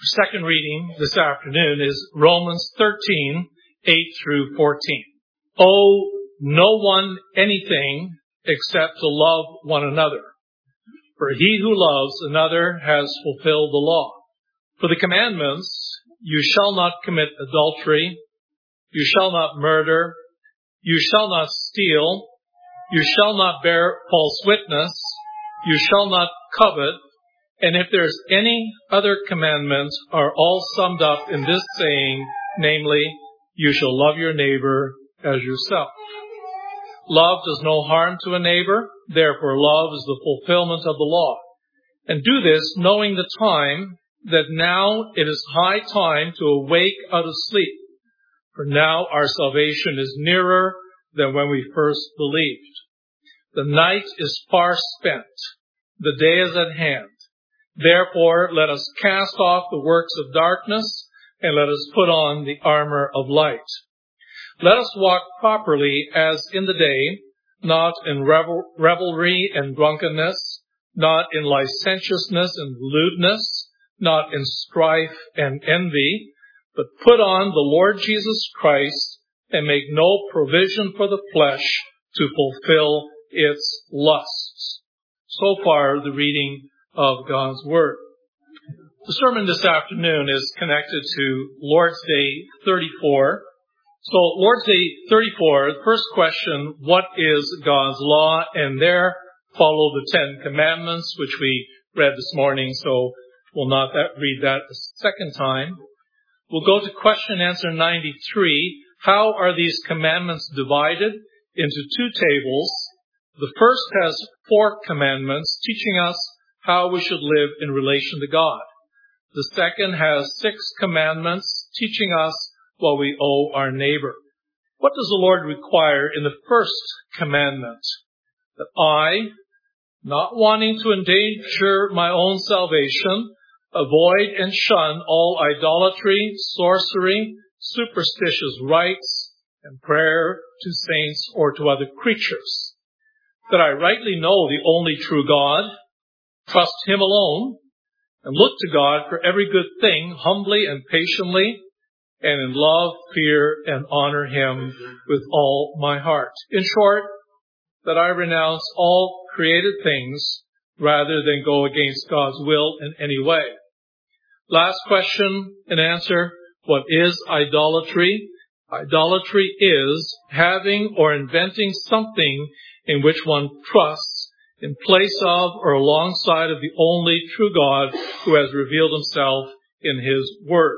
Second reading this afternoon is Romans 13, 8 through 14. Owe no one anything except to love one another. For he who loves another has fulfilled the law. For the commandments, you shall not commit adultery, you shall not murder, you shall not steal, you shall not bear false witness, you shall not covet, and if there's any other commandments are all summed up in this saying, namely, you shall love your neighbor as yourself. Love does no harm to a neighbor, therefore love is the fulfillment of the law. And do this knowing the time, that now it is high time to awake out of sleep. For now our salvation is nearer than when we first believed. The night is far spent, the day is at hand. Therefore, let us cast off the works of darkness, and let us put on the armor of light. Let us walk properly as in the day, not in revelry and drunkenness, not in licentiousness and lewdness, not in strife and envy, but put on the Lord Jesus Christ and make no provision for the flesh to fulfill its lusts. So far, the reading of God's Word. The sermon this afternoon is connected to Lord's Day 34. So Lord's Day 34, the first question, what is God's law? And there follow the 10 Commandments, which we read this morning, so we'll not read that a second time. We'll go to question answer 93. How are these commandments divided? Into two tables. The first has 4 commandments, teaching us how we should live in relation to God. The second has 6 commandments, teaching us what we owe our neighbor. What does the Lord require in the first commandment? That I, not wanting to endanger my own salvation, avoid and shun all idolatry, sorcery, superstitious rites, and prayer to saints or to other creatures. That I rightly know the only true God, trust Him alone, and look to God for every good thing humbly and patiently, and in love, fear, and honor Him with all my heart. In short, that I renounce all created things rather than go against God's will in any way. Last question and answer, what is idolatry? Idolatry is having or inventing something in which one trusts in place of or alongside of the only true God who has revealed Himself in His Word.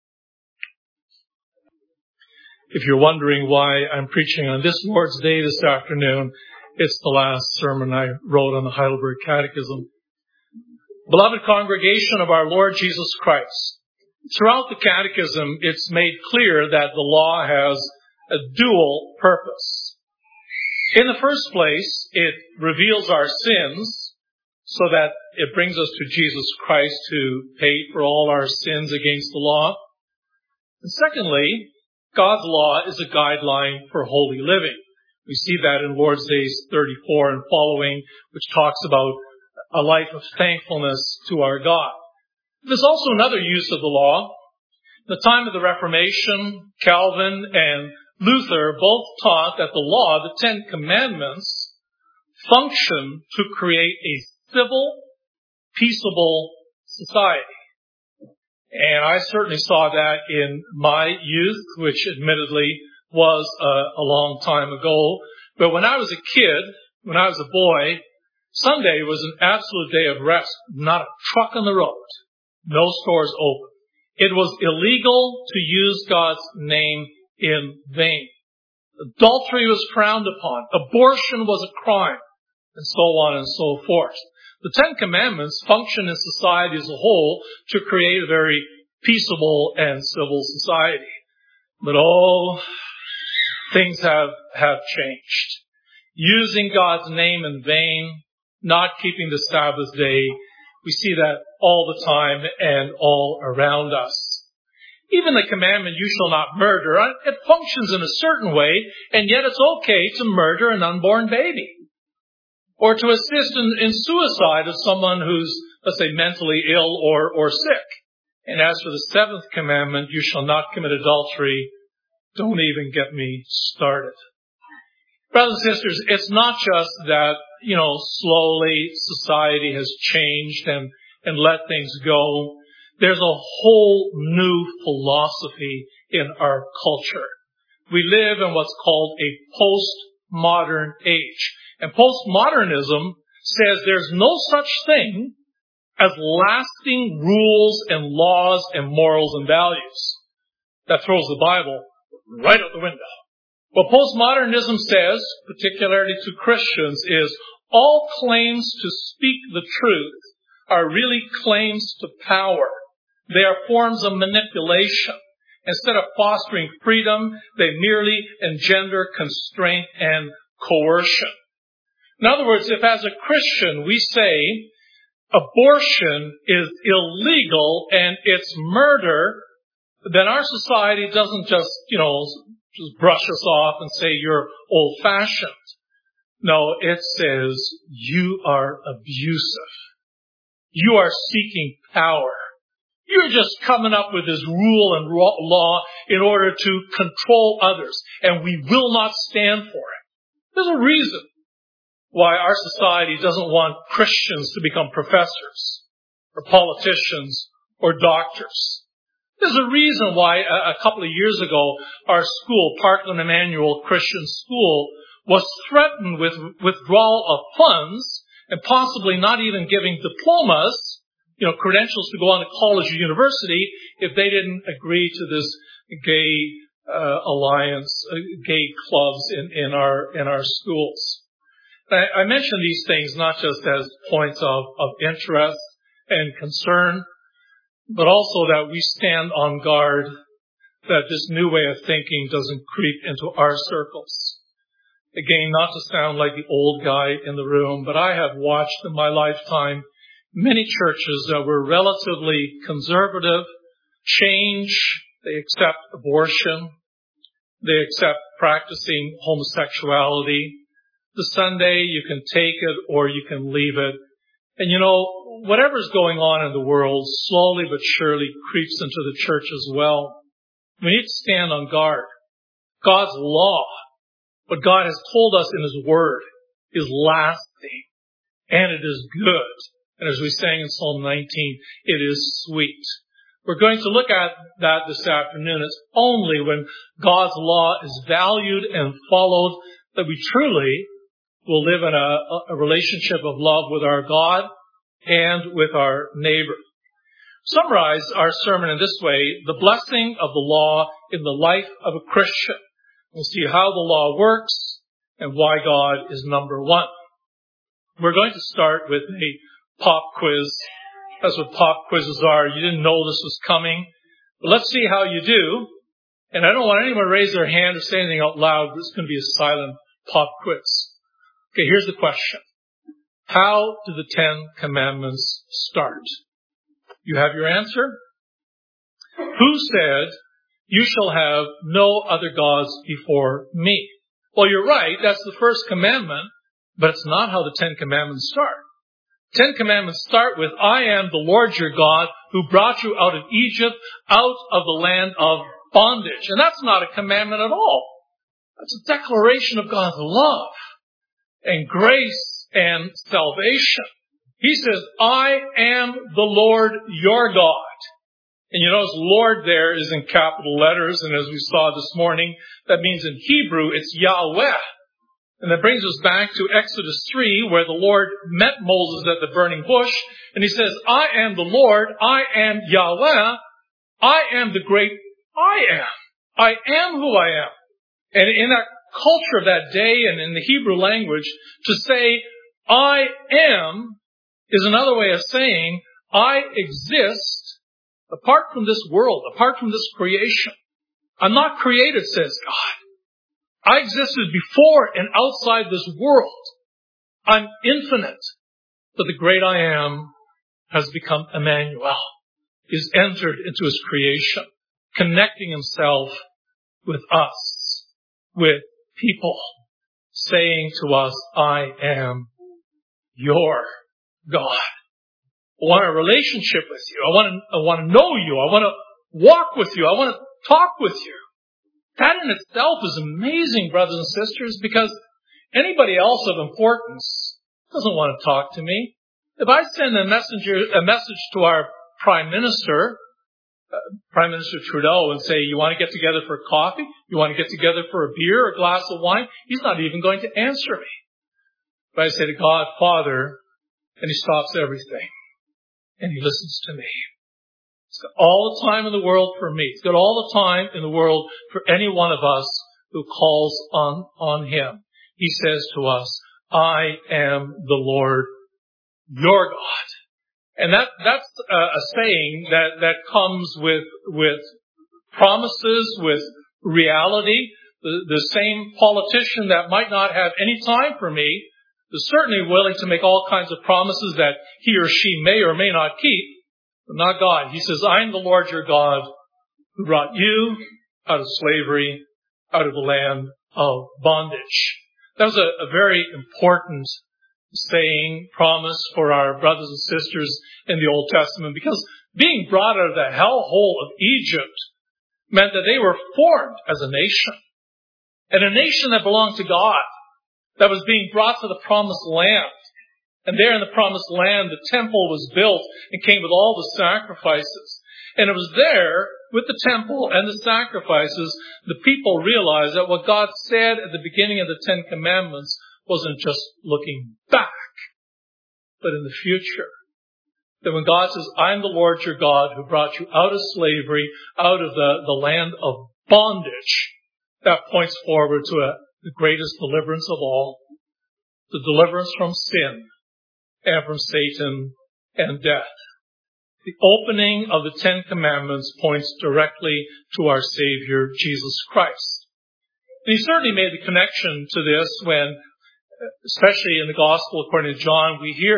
If you're wondering why I'm preaching on this Lord's Day this afternoon, it's the last sermon I wrote on the Heidelberg Catechism. Beloved congregation of our Lord Jesus Christ, throughout the Catechism, it's made clear that the law has a dual purpose. In the first place, it reveals our sins so that it brings us to Jesus Christ to pay for all our sins against the law. And secondly, God's law is a guideline for holy living. We see that in Lord's Day 34 and following, which talks about a life of thankfulness to our God. There's also another use of the law. At the time of the Reformation, Calvin and Luther both taught that the law, the 10 Commandments, function to create a civil, peaceable society. And I certainly saw that in my youth, which admittedly was a long time ago. But when I was a kid, when I was a boy, Sunday was an absolute day of rest. Not a truck on the road. No stores open. It was illegal to use God's name in vain. Adultery was frowned upon. Abortion was a crime. And so on and so forth. The 10 Commandments function in society as a whole to create a very peaceable and civil society. But things have changed. Using God's name in vain, not keeping the Sabbath day, we see that all the time and all around us. Even the commandment, you shall not murder, it functions in a certain way, and yet it's okay to murder an unborn baby. Or to assist in suicide of someone who's, let's say, mentally ill or sick. And as for the seventh commandment, you shall not commit adultery, don't even get me started. Brothers and sisters, it's not just that, slowly society has changed and let things go. There's a whole new philosophy in our culture. We live in what's called a postmodern age. And postmodernism says there's no such thing as lasting rules and laws and morals and values. That throws the Bible right out the window. What postmodernism says, particularly to Christians, is all claims to speak the truth are really claims to power. They are forms of manipulation. Instead of fostering freedom, they merely engender constraint and coercion. In other words, if as a Christian we say abortion is illegal and it's murder, then our society doesn't just brush us off and say you're old-fashioned. No, it says you are abusive. You are seeking power. You're just coming up with this rule and law in order to control others, and we will not stand for it. There's a reason why our society doesn't want Christians to become professors or politicians or doctors. There's a reason why a couple of years ago our school, Parkland Emmanuel Christian School, was threatened with withdrawal of funds and possibly not even giving diplomas, credentials to go on to college or university if they didn't agree to this gay alliance, gay clubs in our schools. I mention these things not just as points of interest and concern, but also that we stand on guard that this new way of thinking doesn't creep into our circles. Again, not to sound like the old guy in the room, but I have watched in my lifetime many churches that were relatively conservative change. They accept abortion. They accept practicing homosexuality. The Sunday, you can take it or you can leave it. And whatever's going on in the world slowly but surely creeps into the church as well. We need to stand on guard. God's law, what God has told us in His Word, is lasting and it is good. And as we sang in Psalm 19, it is sweet. We're going to look at that this afternoon. It's only when God's law is valued and followed that we truly will live in a relationship of love with our God and with our neighbor. Summarize our sermon in this way: the blessing of the law in the life of a Christian. We'll see how the law works and why God is number one. We're going to start with a pop quiz. That's what pop quizzes are. You didn't know this was coming. But let's see how you do. And I don't want anyone to raise their hand or say anything out loud. This is going to be a silent pop quiz. Okay, here's the question. How do the 10 Commandments start? You have your answer? Who said, "You shall have no other gods before me"? Well, you're right. That's the first commandment, but it's not how the 10 Commandments start. 10 Commandments start with, "I am the Lord your God who brought you out of Egypt, out of the land of bondage." And that's not a commandment at all. That's a declaration of God's love and grace and salvation. He says, "I am the Lord your God." And you notice Lord there is in capital letters, and as we saw this morning, that means in Hebrew it's Yahweh. And that brings us back to Exodus 3, where the Lord met Moses at the burning bush, and He says, "I am the Lord, I am Yahweh, I am the great I am. I am who I am." And in that culture of that day and in the Hebrew language, to say, "I am," is another way of saying, I exist apart from this world, apart from this creation. I'm not created, says God. I existed before and outside this world. I'm infinite. But the great I am has become Emmanuel. He's entered into His creation, connecting Himself with us, with people, saying to us, "I am your God." I want a relationship with you. I want to know you. I want to walk with you. I want to talk with you. That in itself is amazing, brothers and sisters, because anybody else of importance doesn't want to talk to me. If I send a message to our Prime Minister Trudeau, and say, you want to get together for coffee? You want to get together for a beer or a glass of wine? He's not even going to answer me. But I say to God, Father, and he stops everything. And he listens to me. He's got all the time in the world for me. He's got all the time in the world for any one of us who calls on him. He says to us, I am the Lord your God. And that's a saying that comes with promises, with reality. The same politician that might not have any time for me is certainly willing to make all kinds of promises that he or she may or may not keep, but not God. He says, I am the Lord your God who brought you out of slavery, out of the land of bondage. That was a very important saying, promise for our brothers and sisters in the Old Testament, because being brought out of the hellhole of Egypt meant that they were formed as a nation, and a nation that belonged to God, that was being brought to the promised land. And there in the promised land, the temple was built and came with all the sacrifices. And it was there, with the temple and the sacrifices, the people realized that what God said at the beginning of the Ten Commandments wasn't just looking back, but in the future. That when God says, I am the Lord your God who brought you out of slavery, out of the land of bondage, that points forward to the greatest deliverance of all, the deliverance from sin and from Satan and death. The opening of the Ten Commandments points directly to our Savior, Jesus Christ. And he certainly made the connection to this when, especially in the Gospel according to John, we hear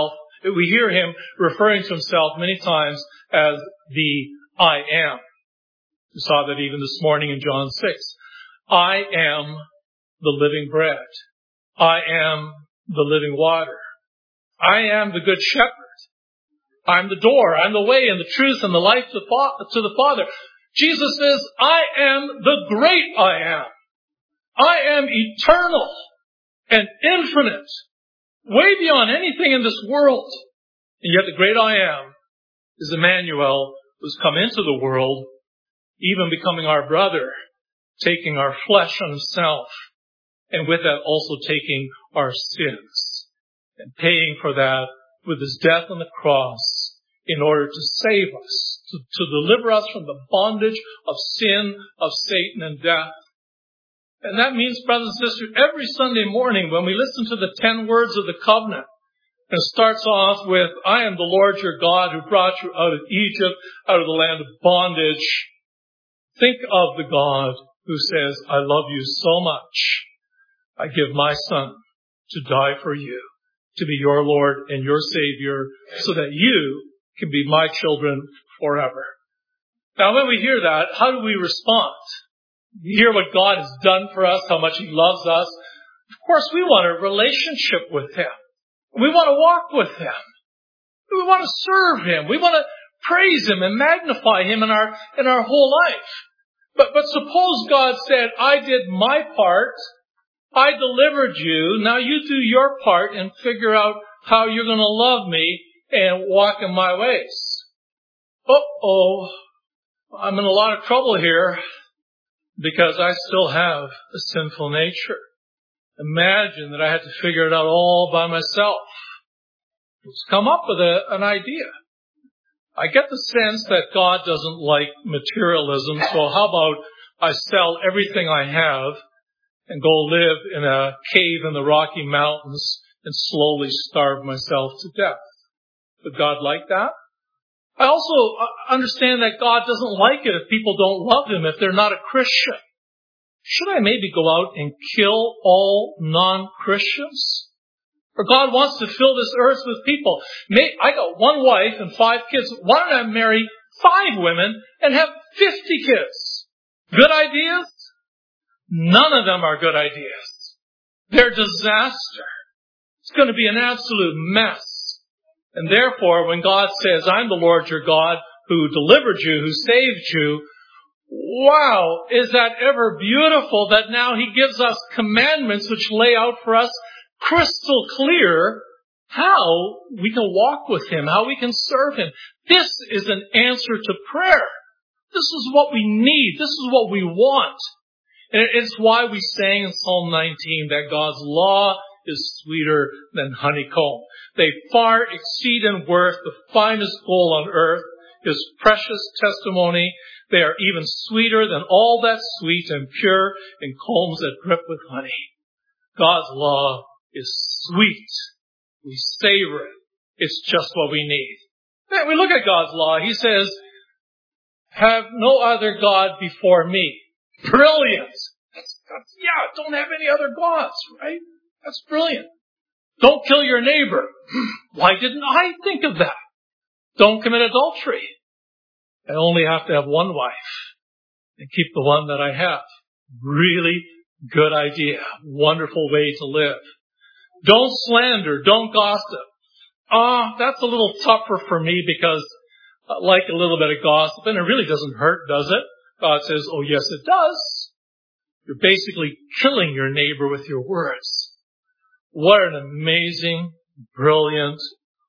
him referring to himself many times as the I am. We saw that even this morning in John 6. I am the living bread. I am the living water. I am the good shepherd. I'm the door. I'm the way and the truth and the life to the Father. Jesus says, I am the great I am. I am eternal and infinite, way beyond anything in this world. And yet the great I am is Emmanuel, who's come into the world, even becoming our brother, taking our flesh on himself, and with that also taking our sins, and paying for that with his death on the cross in order to save us, to deliver us from the bondage of sin, of Satan and death. And that means, brothers and sisters, every Sunday morning when we listen to the 10 words of the covenant, and it starts off with, I am the Lord your God who brought you out of Egypt, out of the land of bondage. Think of the God who says, I love you so much, I give my Son to die for you, to be your Lord and your Savior, so that you can be my children forever. Now, when we hear that, how do we respond? We hear what God has done for us, how much he loves us. Of course, we want a relationship with him. We want to walk with him. We want to serve him. We want to praise him and magnify him in our whole life. But suppose God said, I did my part, I delivered you, now you do your part and figure out how you're going to love me and walk in my ways. I'm in a lot of trouble here because I still have a sinful nature. Imagine that I had to figure it out all by myself. Let's come up with an idea. I get the sense that God doesn't like materialism, so how about I sell everything I have and go live in a cave in the Rocky Mountains and slowly starve myself to death? Would God like that? I also understand that God doesn't like it if people don't love him, if they're not a Christian. Should I maybe go out and kill all non-Christians? Or God wants to fill this earth with people. I got one wife and 5 kids. Why don't I marry 5 women and have 50 kids? Good ideas? None of them are good ideas. They're disaster. It's going to be an absolute mess. And therefore, when God says, I'm the Lord your God who delivered you, who saved you, wow, is that ever beautiful that now He gives us commandments which lay out for us crystal clear how we can walk with Him, how we can serve Him. This is an answer to prayer. This is what we need. This is what we want. And it's why we sang in Psalm 19 that God's law is sweeter than honeycomb. They far exceed in worth the finest gold on earth, His precious testimony. They are even sweeter than all that's sweet and pure and combs that drip with honey. God's law is sweet. We savor it. It's just what we need. Then we look at God's law. He says, have no other God before me. Brilliant. Don't have any other gods, right? That's brilliant. Don't kill your neighbor. Why didn't I think of that? Don't commit adultery. I only have to have one wife and keep the one that I have. Really good idea. Wonderful way to live. Don't slander. Don't gossip. That's a little tougher for me because I like a little bit of gossip, and it really doesn't hurt, does it? God says, oh yes it does. You're basically killing your neighbor with your words. What an amazing, brilliant,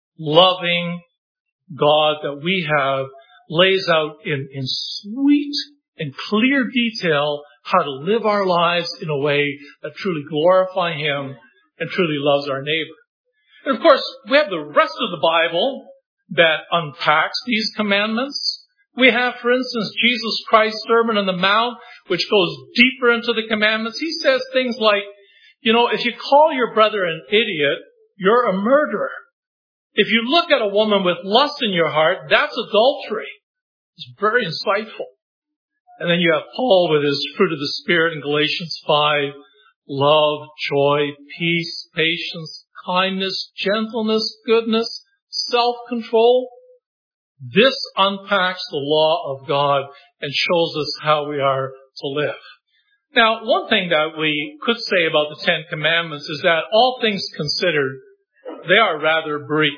loving God that we have lays out in sweet and clear detail how to live our lives in a way that truly glorify Him and truly loves our neighbor. And of course, we have the rest of the Bible that unpacks these commandments. We have, for instance, Jesus Christ's Sermon on the Mount, which goes deeper into the commandments. He says things like, if you call your brother an idiot, you're a murderer. If you look at a woman with lust in your heart, that's adultery. It's very insightful. And then you have Paul with his fruit of the Spirit in Galatians 5, love, joy, peace, patience, kindness, gentleness, goodness, self-control. This unpacks the law of God and shows us how we are to live. Now, one thing that we could say about the Ten Commandments is that all things considered, they are rather brief.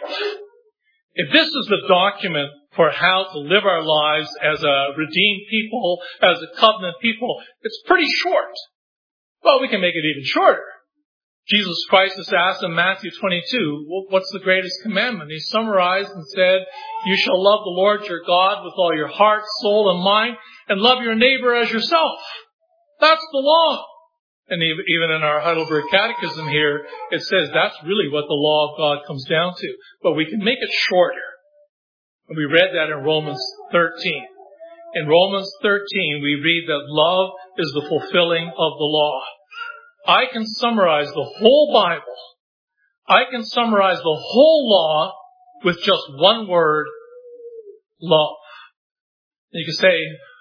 If this is the document for how to live our lives as a redeemed people, as a covenant people, it's pretty short. Well, we can make it even shorter. Jesus Christ is asked in Matthew 22, what's the greatest commandment? He summarized and said, you shall love the Lord your God with all your heart, soul, and mind, and love your neighbor as yourself. That's the law. And even in our Heidelberg Catechism here, it says that's really what the law of God comes down to. But we can make it shorter. And we read that in Romans 13. In Romans 13, we read that love is the fulfilling of the law. I can summarize the whole Bible. I can summarize the whole law with just one word, love. And you can say,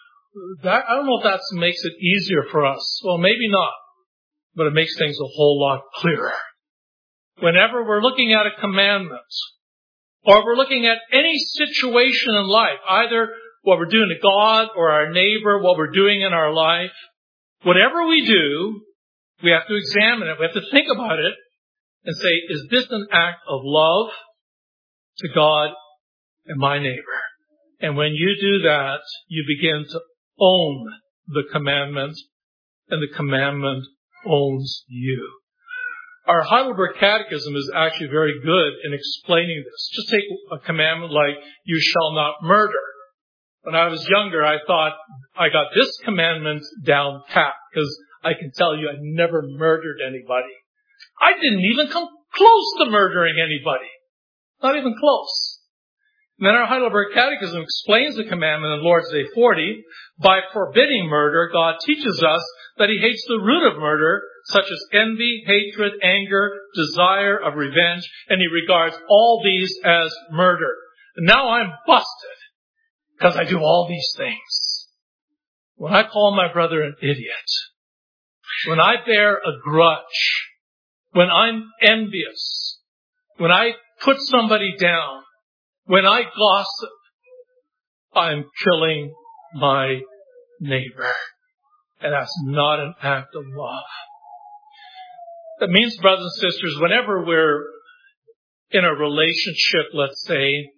I don't know if that makes it easier for us. Well, maybe not. But it makes things a whole lot clearer. Whenever we're looking at a commandment, or we're looking at any situation in life, either what we're doing to God or our neighbor, what we're doing in our life, whatever we do, we have to examine it. We have to think about it and say, is this an act of love to God and my neighbor? And when you do that, you begin to own the commandment, and the commandment owns you. Our Heidelberg Catechism is actually very good in explaining this. Just take a commandment like, you shall not murder. When I was younger, I thought I got this commandment down pat, because I can tell you I never murdered anybody. I didn't even come close to murdering anybody. Not even close. And then our Heidelberg Catechism explains the commandment in Lord's Day 40. By forbidding murder, God teaches us that He hates the root of murder, such as envy, hatred, anger, desire of revenge, and He regards all these as murder. And now I'm busted because I do all these things. When I call my brother an idiot, when I bear a grudge, when I'm envious, when I put somebody down, when I gossip, I'm killing my neighbor. And that's not an act of love. That means, brothers and sisters, whenever we're in a relationship, let's say,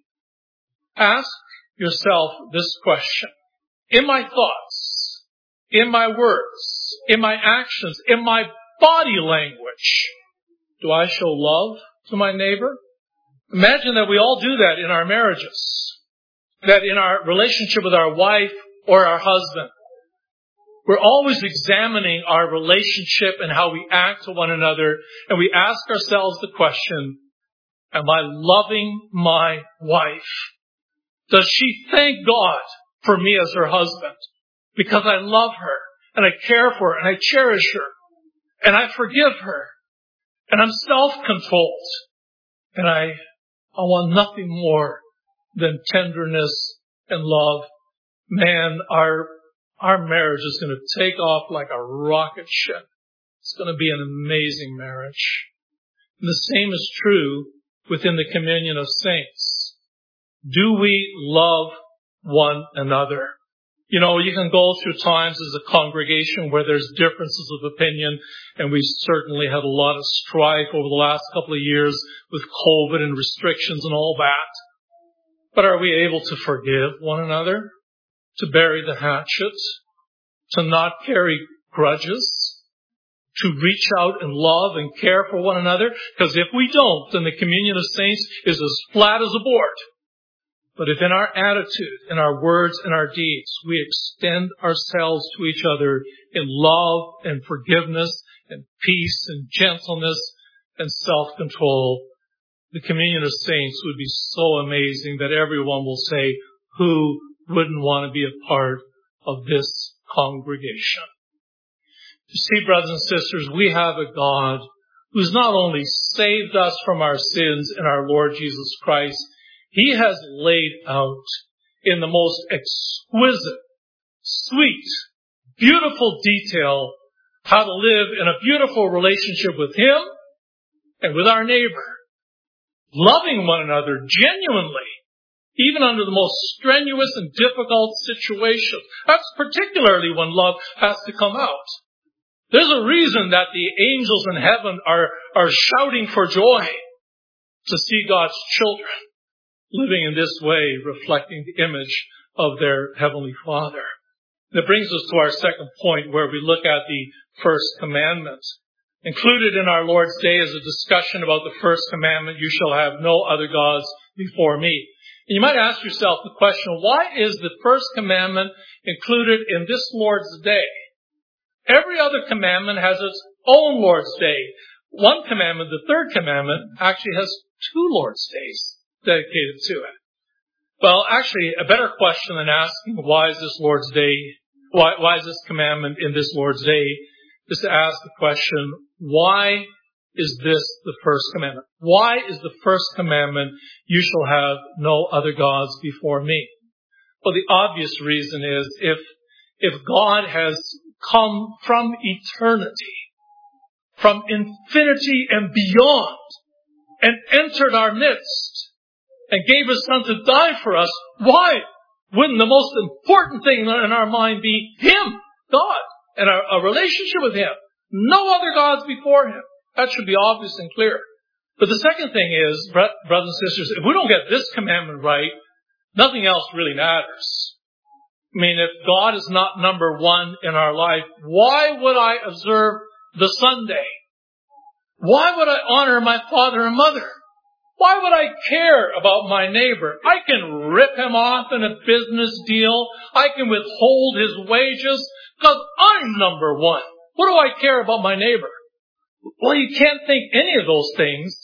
ask yourself this question. In my thoughts, in my words, in my actions, in my body language, do I show love to my neighbor? Imagine that we all do that in our marriages, that in our relationship with our wife or our husband. We're always examining our relationship and how we act to one another, and we ask ourselves the question, am I loving my wife? Does she thank God for me as her husband? Because I love her, and I care for her, and I cherish her, and I forgive her, and I'm self-controlled, and I want nothing more than tenderness and love. Man, our marriage is going to take off like a rocket ship. It's going to be an amazing marriage. And the same is true within the communion of saints. Do we love one another? You know, you can go through times as a congregation where there's differences of opinion, and we certainly had a lot of strife over the last couple of years with COVID and restrictions and all that. But are we able to forgive one another? To bury the hatchet? To not carry grudges? To reach out and love and care for one another? Because if we don't, then the communion of saints is as flat as a board. But if in our attitude, in our words and our deeds, we extend ourselves to each other in love and forgiveness and peace and gentleness and self-control, the communion of saints would be so amazing that everyone will say, who wouldn't want to be a part of this congregation? You see, brothers and sisters, we have a God who's not only saved us from our sins in our Lord Jesus Christ, He has laid out in the most exquisite, sweet, beautiful detail how to live in a beautiful relationship with Him and with our neighbor, loving one another genuinely, even under the most strenuous and difficult situations. That's particularly when love has to come out. There's a reason that the angels in heaven are shouting for joy to see God's children living in this way, reflecting the image of their Heavenly Father. That brings us to our second point, where we look at the first commandment. Included in our Lord's Day is a discussion about the first commandment, you shall have no other gods before me. And you might ask yourself the question, why is the first commandment included in this Lord's Day? Every other commandment has its own Lord's Day. One commandment, the third commandment, actually has two Lord's Days dedicated to it. Well, actually, a better question than asking why is this Lord's Day, why is this commandment in this Lord's Day, is to ask the question, why is this the first commandment? Why is the first commandment, you shall have no other gods before me? Well, the obvious reason is if God has come from eternity, from infinity and beyond, and entered our midst, and gave His Son to die for us, why wouldn't the most important thing in our mind be Him, God, and a relationship with Him? No other gods before Him. That should be obvious and clear. But the second thing is, brothers and sisters, if we don't get this commandment right, nothing else really matters. I mean, if God is not number one in our life, why would I observe the Sunday? Why would I honor my father and mother? Why would I care about my neighbor? I can rip him off in a business deal. I can withhold his wages because I'm number one. What do I care about my neighbor? Well, you can't think any of those things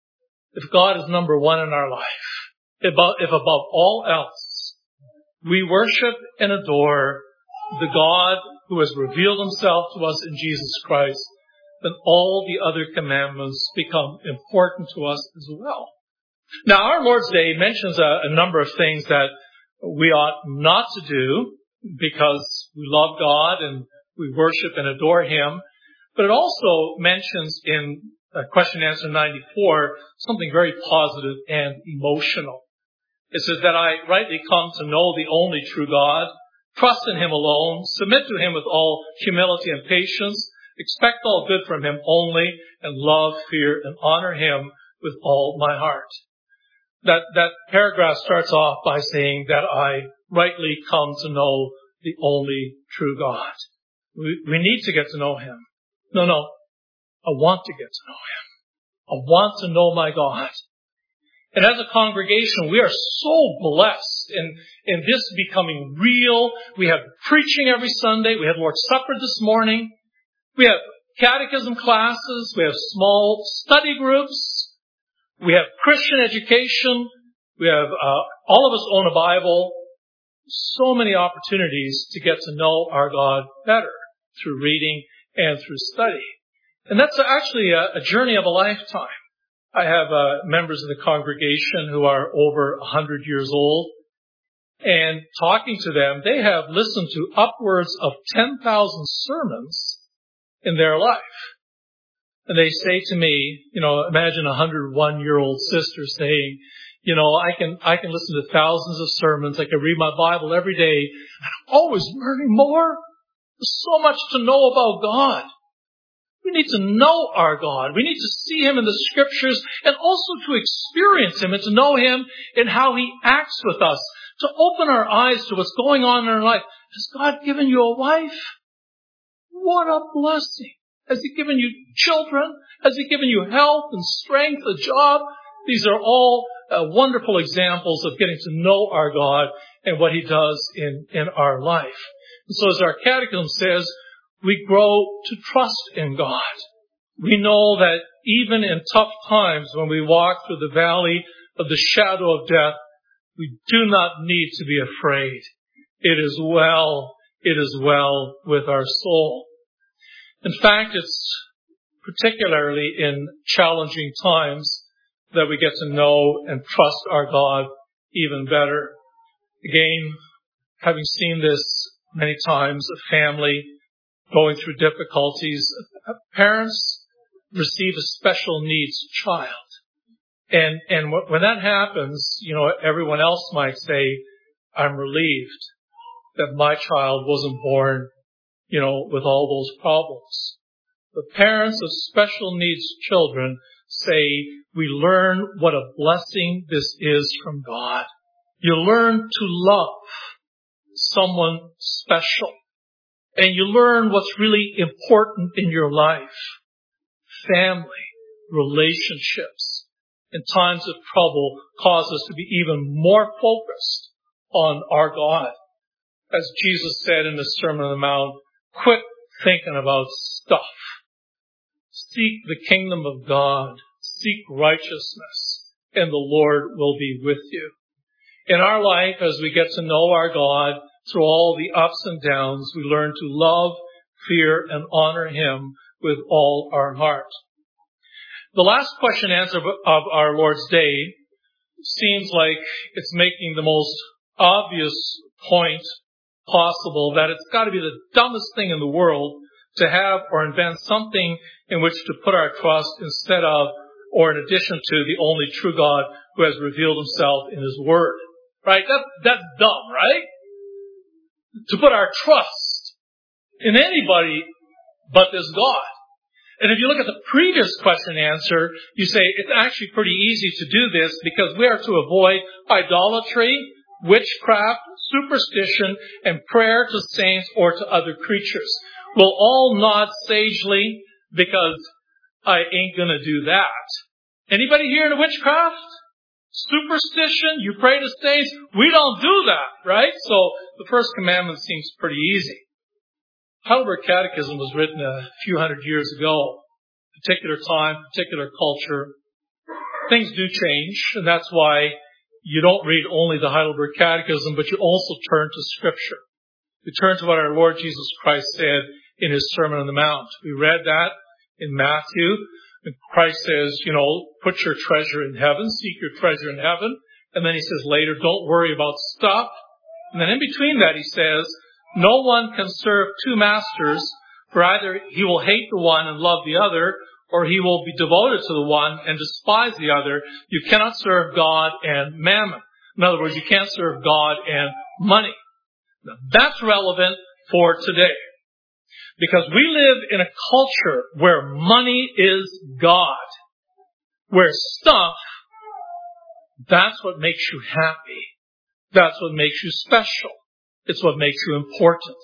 if God is number one in our life. If above all else, we worship and adore the God who has revealed Himself to us in Jesus Christ, then all the other commandments become important to us as well. Now, our Lord's Day mentions a number of things that we ought not to do because we love God and we worship and adore Him. But it also mentions in question and answer 94 something very positive and emotional. It says that I rightly come to know the only true God, trust in Him alone, submit to Him with all humility and patience, expect all good from Him only, and love, fear, and honor Him with all my heart. That paragraph starts off by saying that I rightly come to know the only true God. We need to get to know Him. No, I want to get to know Him. I want to know my God. And as a congregation, we are so blessed in this becoming real. We have preaching every Sunday. We have Lord's Supper this morning. We have catechism classes. We have small study groups. We have Christian education. We have, all of us own a Bible. So many opportunities to get to know our God better through reading and through study. And that's actually a journey of a lifetime. I have members of the congregation who are over 100 years old. And talking to them, they have listened to upwards of 10,000 sermons in their life. And they say to me, imagine a 101-year-old sister saying, I can listen to thousands of sermons. I can read my Bible every day. And I'm always learning more. There's so much to know about God. We need to know our God. We need to see Him in the Scriptures and also to experience Him and to know Him in how He acts with us, to open our eyes to what's going on in our life. Has God given you a wife? What a blessing. Has He given you children? Has He given you health and strength, a job? These are all wonderful examples of getting to know our God and what He does in our life. And so as our catechism says, we grow to trust in God. We know that even in tough times when we walk through the valley of the shadow of death, we do not need to be afraid. It is well with our soul. In fact, it's particularly in challenging times that we get to know and trust our God even better. Again, having seen this many times, a family going through difficulties, parents receive a special needs child. And when that happens, everyone else might say, I'm relieved that my child wasn't born, with all those problems. The parents of special needs children say, we learn what a blessing this is from God. You learn to love someone special. And you learn what's really important in your life. Family, relationships, in times of trouble cause us to be even more focused on our God. As Jesus said in the Sermon on the Mount, quit thinking about stuff. Seek the kingdom of God. Seek righteousness, and the Lord will be with you. In our life, as we get to know our God, through all the ups and downs, we learn to love, fear, and honor Him with all our heart. The last question and answer of our Lord's Day seems like it's making the most obvious point possible, that it's got to be the dumbest thing in the world to have or invent something in which to put our trust instead of or in addition to the only true God who has revealed Himself in His Word. Right? That's dumb, right? To put our trust in anybody but this God. And if you look at the previous question and answer, you say it's actually pretty easy to do this because we are to avoid idolatry, witchcraft, superstition, and prayer to saints or to other creatures. We'll all nod sagely because I ain't gonna do that. Anybody here into witchcraft? Superstition? You pray to saints? We don't do that, right? So the first commandment seems pretty easy. Heidelberg Catechism was written a few hundred years ago. Particular time, particular culture. Things do change, and that's why you don't read only the Heidelberg Catechism, but you also turn to Scripture. You turn to what our Lord Jesus Christ said in His Sermon on the Mount. We read that in Matthew. And Christ says, put your treasure in heaven, seek your treasure in heaven. And then He says later, don't worry about stuff. And then in between that He says, no one can serve two masters, for either he will hate the one and love the other, or he will be devoted to the one and despise the other. You cannot serve God and mammon. In other words, you can't serve God and money. Now, that's relevant for today. Because we live in a culture where money is God. Where stuff, that's what makes you happy. That's what makes you special. It's what makes you important.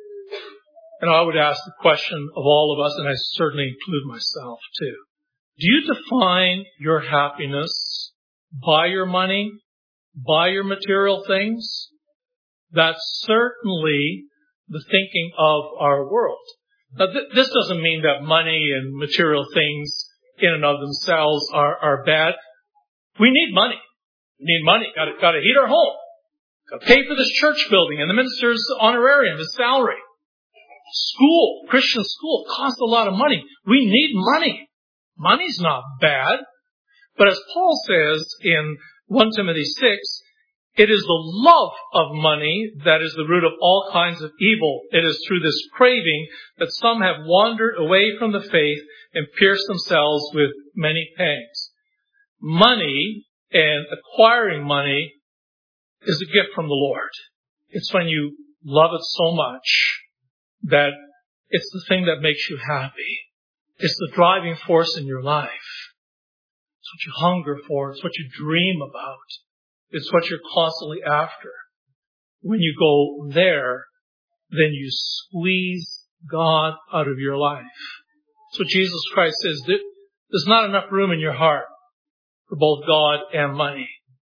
And I would ask the question of all of us, and I certainly include myself too. Do you define your happiness by your money, by your material things? That's certainly the thinking of our world. Now, this doesn't mean that money and material things in and of themselves are bad. We need money. We need money. Got to heat our home. Got to pay for this church building and the minister's honorarium, his salary. School, Christian school, costs a lot of money. We need money. Money's not bad. But as Paul says in 1 Timothy 6, it is the love of money that is the root of all kinds of evil. It is through this craving that some have wandered away from the faith and pierced themselves with many pangs. Money and acquiring money is a gift from the Lord. It's when you love it so much that it's the thing that makes you happy. It's the driving force in your life. It's what you hunger for. It's what you dream about. It's what you're constantly after. When you go there, then you squeeze God out of your life. That's what Jesus Christ says. There's not enough room in your heart for both God and money.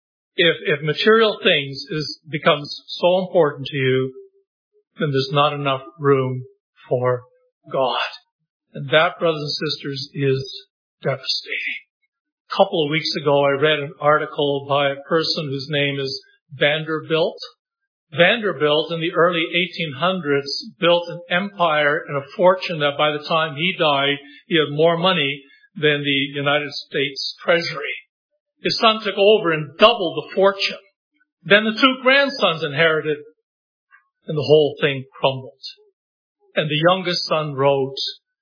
If material things becomes so important to you, then there's not enough room for God. And that, brothers and sisters, is devastating. A couple of weeks ago, I read an article by a person whose name is Vanderbilt. Vanderbilt, in the early 1800s, built an empire and a fortune that by the time he died, he had more money than the United States Treasury. His son took over and doubled the fortune. Then the two grandsons inherited, and the whole thing crumbled. And the youngest son wrote,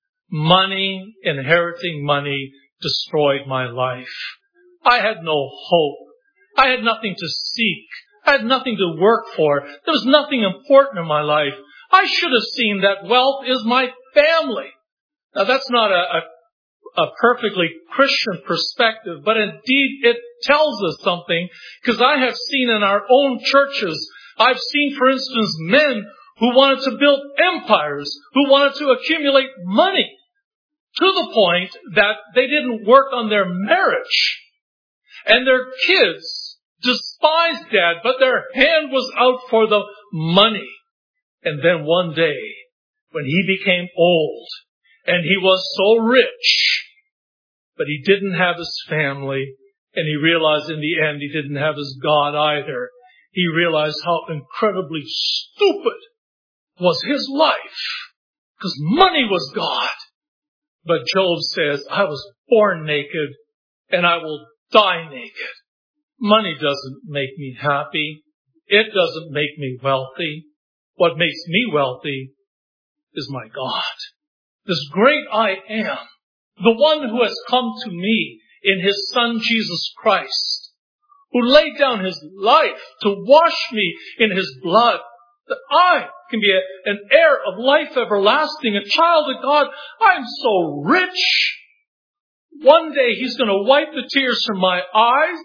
"Money, inheriting money, destroyed my life. I had no hope. I had nothing to seek. I had nothing to work for. There was nothing important in my life. I should have seen that wealth is my family." Now that's not a perfectly Christian perspective, but indeed it tells us something, because I have seen in our own churches, I've seen, for instance, men who wanted to build empires, who wanted to accumulate money, to the point that they didn't work on their marriage. And their kids despised dad, but their hand was out for the money. And then one day, when he became old, and he was so rich, but he didn't have his family, and he realized in the end he didn't have his God either. He realized how incredibly stupid was his life, because money was God. But Job says, "I was born naked, and I will die naked." Money doesn't make me happy. It doesn't make me wealthy. What makes me wealthy is my God. This great I am, the one who has come to me in his Son Jesus Christ, who laid down his life to wash me in his blood, that I can be an heir of life everlasting, a child of God. I'm so rich. One day he's going to wipe the tears from my eyes.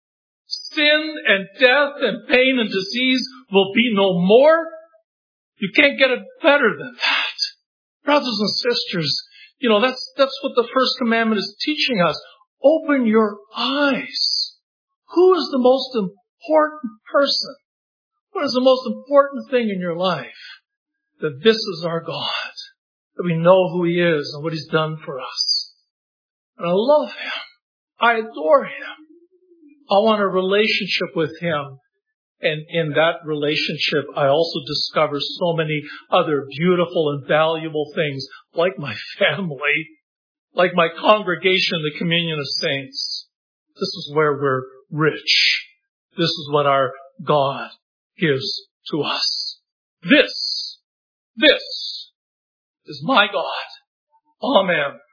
Sin and death and pain and disease will be no more. You can't get it better than that. Brothers and sisters, that's what the first commandment is teaching us. Open your eyes. Who is the most important person? What is the most important thing in your life? That this is our God. That we know who he is and what he's done for us. And I love him. I adore him. I want a relationship with him. And in that relationship, I also discover so many other beautiful and valuable things, like my family, like my congregation, the communion of saints. This is where we're rich. This is what our God gives to us. This is my God. Amen.